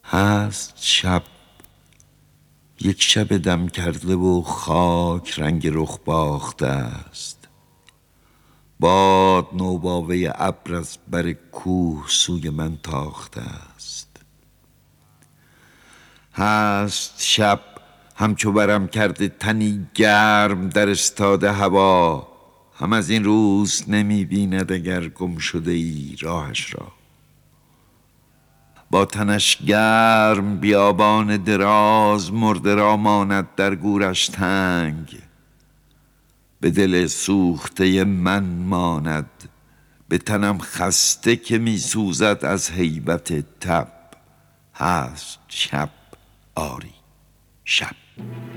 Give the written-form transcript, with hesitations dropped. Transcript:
هست شب، یک شب دم کرده و خاک رنگ رخ باخته است. باد نوباوه ابر از بر کوه سوی من تاخته است. هست شب همچو برم کرده تنی گرم در استاده هوا، هم از این روز نمی بیند اگر گم شده ای راهش را. با تنش گرم بیابان دراز مرده را ماند در گورش تنگ. به دل سوخته من ماند، به تنم خسته که می سوزد از هیبت تب. هست شب، آری شب.